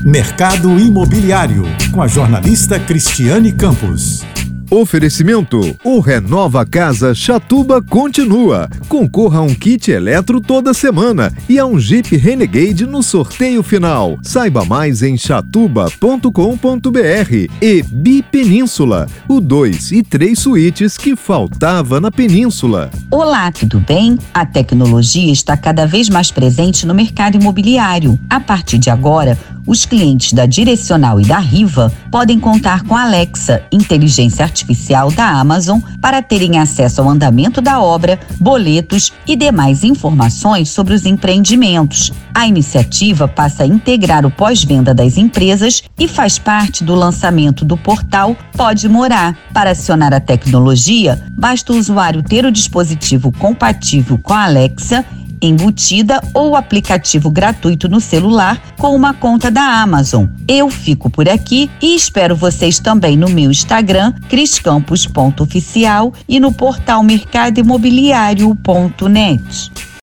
Mercado Imobiliário, com a jornalista Cristiane Campos. Oferecimento: o Renova Casa Chatuba continua. Concorra a um kit eletro toda semana e a um Jeep Renegade no sorteio final. Saiba mais em chatuba.com.br. E Bipenínsula, o 2 e 3 suítes que faltava na Península. Olá, tudo bem? A tecnologia está cada vez mais presente no mercado imobiliário. A partir de agora, os clientes da Direcional e da Riva podem contar com a Alexa, inteligência artificial da Amazon, para terem acesso ao andamento da obra, boletos e demais informações sobre os empreendimentos. A iniciativa passa a integrar o pós-venda das empresas e faz parte do lançamento do portal Pode Morar. Para acionar a tecnologia, basta o usuário ter o dispositivo compatível com a Alexa, embutida ou aplicativo gratuito no celular com uma conta da Amazon. Eu fico por aqui e espero vocês também no meu Instagram, criscampos.oficial, e no portal mercadoimobiliario.net.